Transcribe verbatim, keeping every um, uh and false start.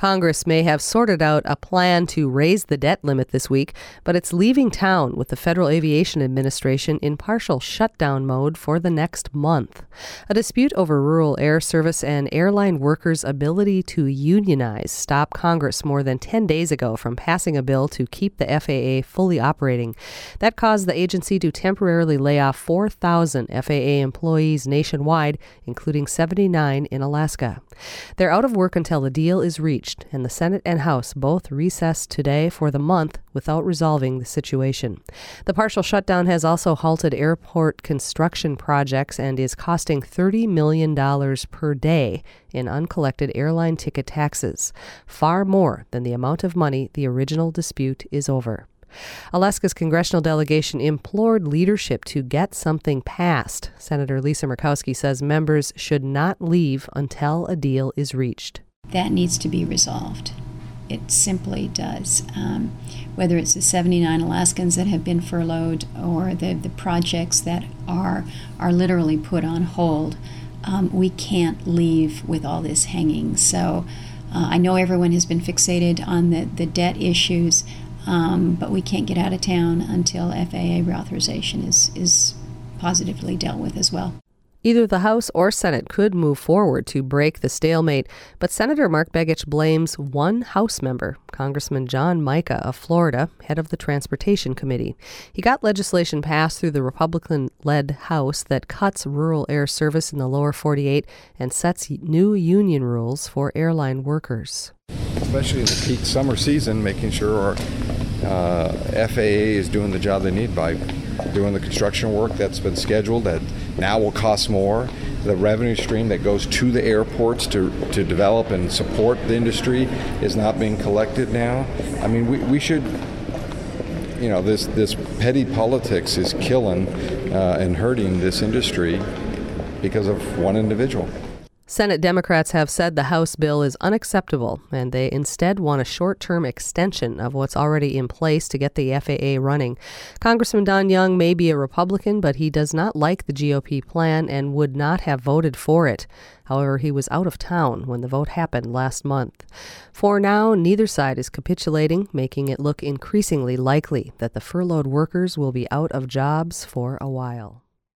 Congress may have sorted out a plan to raise the debt limit this week, but it's leaving town with the Federal Aviation Administration in partial shutdown mode for the next month. A dispute over rural air service and airline workers' ability to unionize stopped Congress more than ten days ago from passing a bill to keep the F A A fully operating. That caused the agency to temporarily lay off four thousand F A A employees nationwide, including seventy-nine in Alaska. They're out of work until the deal is reached, and the Senate and House both recessed today for the month without resolving the situation. The partial shutdown has also halted airport construction projects and is costing thirty million dollars per day in uncollected airline ticket taxes, far more than the amount of money the original dispute is over. Alaska's congressional delegation implored leadership to get something passed. Senator Lisa Murkowski says members should not leave until a deal is reached. That needs to be resolved. It simply does. Um, whether it's the seventy-nine Alaskans that have been furloughed or the, the projects that are are literally put on hold, um, we can't leave with all this hanging. So uh, I know everyone has been fixated on the, the debt issues, um, but we can't get out of town until F A A reauthorization is, is positively dealt with as well. Either the House or Senate could move forward to break the stalemate, but Senator Mark Begich blames one House member, Congressman John Mica of Florida, head of the Transportation Committee. He got legislation passed through the Republican-led House that cuts rural air service in the lower forty-eight and sets new union rules for airline workers. Especially in the peak summer season, making sure our uh, F A A is doing the job they need by doing the construction work that's been scheduled that now will cost more. The revenue stream that goes to the airports to, to develop and support the industry is not being collected now. I mean, we, we should, you know, this, this petty politics is killing uh, and hurting this industry because of one individual. Senate Democrats have said the House bill is unacceptable, and they instead want a short-term extension of what's already in place to get the F A A running. Congressman Don Young may be a Republican, but he does not like the G O P plan and would not have voted for it. However, he was out of town when the vote happened last month. For now, neither side is capitulating, making it look increasingly likely that the furloughed workers will be out of jobs for a while.